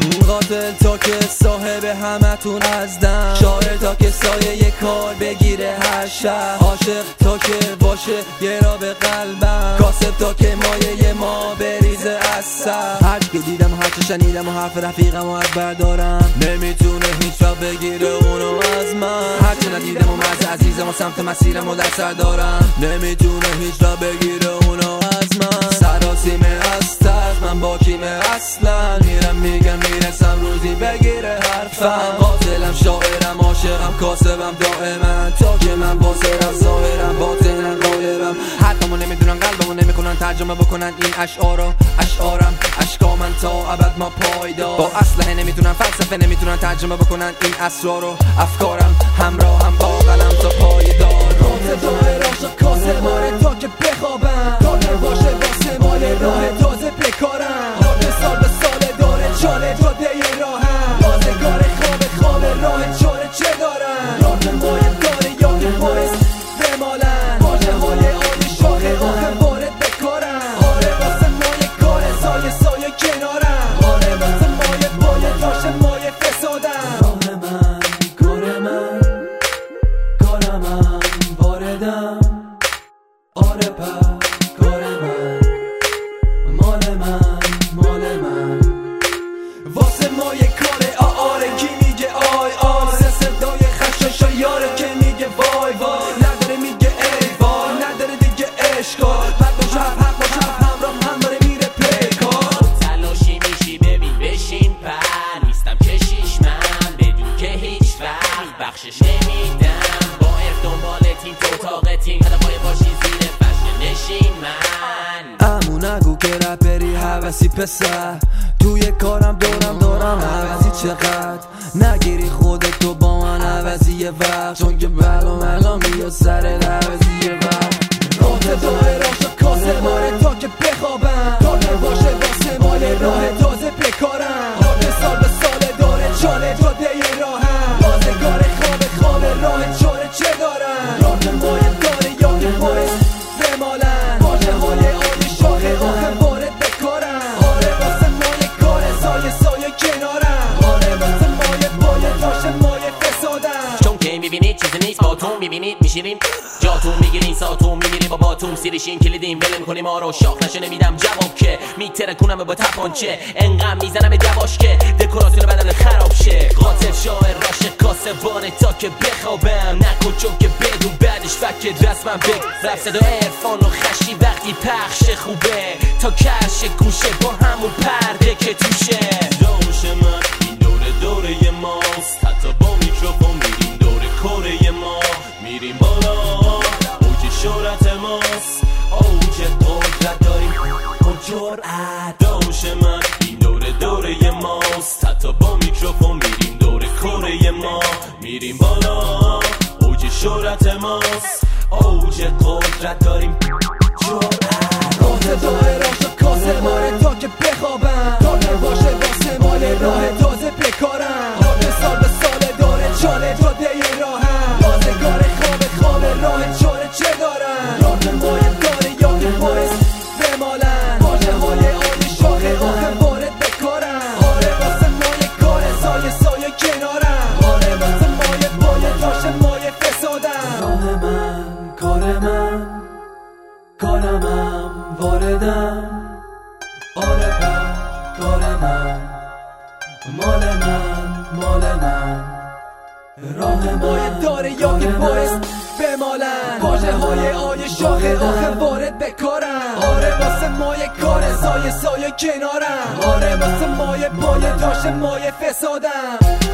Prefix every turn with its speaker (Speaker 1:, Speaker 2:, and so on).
Speaker 1: قاتل تا که صاحب همتون ازدم، شاعر تا که سایه یه کار بگیره هر شب، عاشق تا که باشه یه را به قلبم، کاسب تا که مایه ما بریزه از سر. هر که دیدم و هر چه شنیدم و حرف رفیقم و از بردارم، نمیتونه هیچ را بگیره اونو از من. هر چه ندیدم و مرز عزیزم و سمت مسیرم و در سر دارم، نمیتونه هیچ را بگیره اونو از من. سراسیمه از ترس من با کیمه اصلا، میرم میگم میرسم روزی بگیره حرفم. قاتلم شاعرم عاشقم کاسبم دائما، تا که من باصرم ظاهرم باطنم غایبم. حرفمو نمیدونن قلبمو نمیکنن ترجمه بکنن این اشعارا، اشعارم اشکامن تا ابد ما پایدار. با اسلحه نمیتونن فلسفه نمیتونن ترجمه بکنن این اسرارو، افکارم همراه هم با قلم تا پایدار. قاتل ظاهر عاشق کاسب ماره تا که بخوابم، کار باشه واسه مال راه تازه بکارم. سال به سال داره چاله جاده راهم، بازگار خواب راه چاره چه دارم. راه مای داره یا که باعث بمالن، واجه های آلی شاخه آخه وارد بکارم. آره واسه مایه کار سایه کنارم، آره واسه مایه باید راشه مایه فسادم. راه من کار من کارم واردم، آره پس کار من مال من واسه ما یه کاره آره. کی میگه آی آی صدای خشاشا یاره که میگه وای وای، نداره میگه ای وای، نداره دیگه عشقا. بعد باشه حق باشه همراه هم داره میره پیکار.
Speaker 2: تلاشی میشی ببین بشین پر، نیستم کشیش من بدون که هیچ وقت بخشش نمیدم. با دنبال تیم تو اتاق تیم هدفای باشی زیر فشن نشین من.
Speaker 1: امو نگو که رپری حوثی پسر، توی کارم دارم عوضی چقدر. نگیری خودتو با من عوضی یه وقت، چون که بلا میاد سر عوضی یه وقت. قاتل ظاهر عاشق کاسب ماره تا که بخوابم، کار باشه واسه مال راه تازه بکارم. سال به سال داره چاله جاده راهم، بازگار خواب راه چاره چه دارم. راه مایه داره یا که باعث بمالن، واجه های آلی شاخه آخه وارد بکارم. آره واسه مایه کار سایه کنارم، آره واسه مایه باید راشه مایه فسادم.
Speaker 2: چون که میبینید چیزی نیست با تو میبینید میشیریم جاتون میگیرین ساتون میمیری با باتون سیریشین کلیدیم ول میکنیم ما رو شاخ نشه نمیدم جواب که میترکونم با تپانچه انقم میزنم جواش که دکوراسیون بدن خراب شه. قاتل شاعر عاشق کاسبانه تا که بخوابم، نکن چون که بدون بعدش فکر رسمم بگ رفت صدا عرفان و خشی وقتی پخش خوبه تا کش گوشه با همون پرده که توشه.
Speaker 3: داوش من این دوره ماست، حتی با میکروفون میریم دوره کره ما، میریم بالا اوج شهرت ماست، اوج قدرت داریم کن جرأت. داوش من این دوره ماست، حتی با میکروفون میریم دوره کره ما، میریم بالا اوج شهرت ماست، اوج قدرت داریم جرأت.
Speaker 1: قاتل ظاهر عاشق کاسب ماره تا که بخوابم، کار باشه واسه مال راه تازه بکارم. سال به سال داره چاله جاده راهم، بازگار خواب راه چاره چه دارم. راه مایه داره یا که باعث بمالن، واجه های آلی شاخه آخه وارد بکارم. آره واسه مایه کار سایه کنارم، آره واسه مایه باید راشه مایه فسادم. راه من کارم واردم، آره پس کار من مال من. راه مایه داره یا که باعث بمالن، واجه های آی شاخه آخه وارد بکارم. آره واسه مایه کار سایه کنارم، آره واسه مایه باید راشه مایه فسادم.